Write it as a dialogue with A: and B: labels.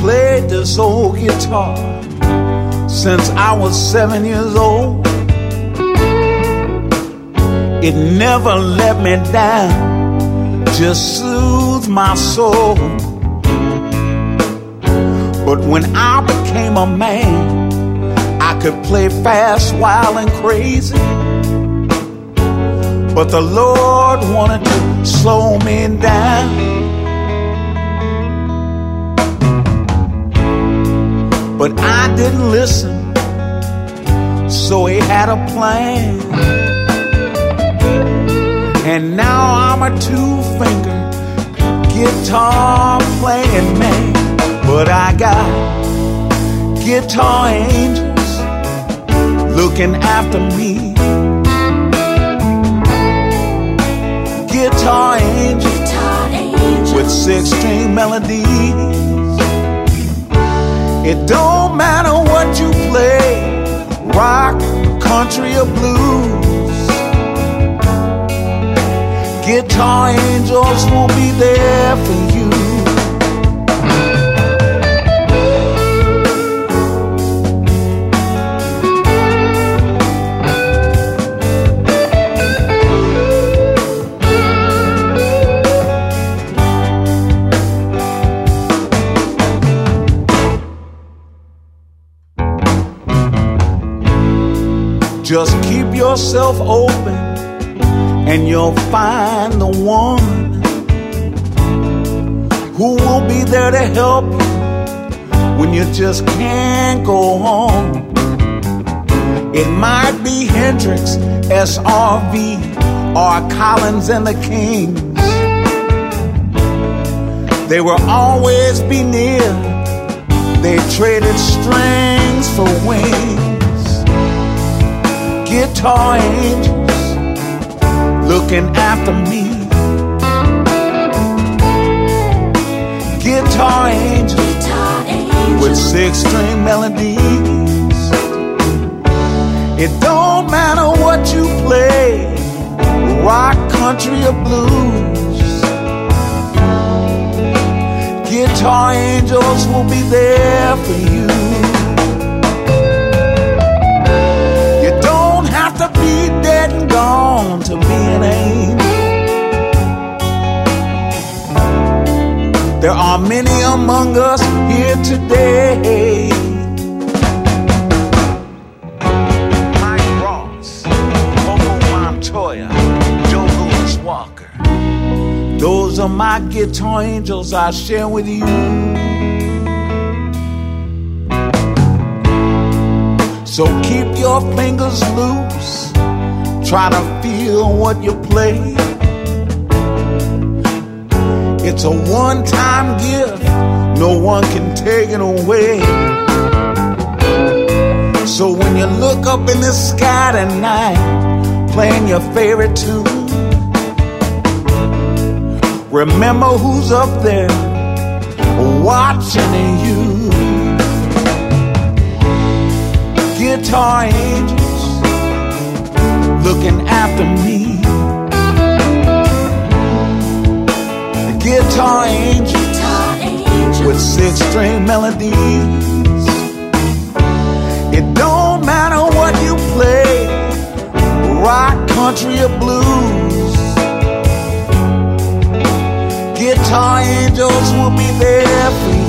A: played this old guitar since I was 7 years old. It never let me down, just soothed my soul. But when I became a man, I could play fast, wild, and crazy. But the Lord wanted to slow me down. But I didn't listen, so he had a plan. And now I'm a two-finger guitar playing man. But I got guitar angels looking after me. Guitar angels with 6-string melodies. It don't matter what you play, rock, country, or blues. Guitar angels will be there for you. Just keep yourself open and you'll find the one who will be there to help you when you just can't go on. It might be Hendrix, SRV, or Collins and the Kings. They will always be near. They traded strings for wings. Guitar angels looking after me. Guitar angels with 6-string melodies. It don't matter what you play, rock, country, or blues. Guitar angels will be there for you. To be dead and gone to be an angel. There are many among us here today. Mike Ross, Coco Montoya, Joe Louis Walker. Those are my guitar angels I share with you. So keep your fingers loose, try to feel what you play. It's a one-time gift, no one can take it away. So when you look up in the sky tonight, playing your favorite tune, remember who's up there watching you. Guitar angels looking after me. Guitar angels with 6-string melodies. It don't matter what you play, rock, country, or blues. Guitar angels will be there for you.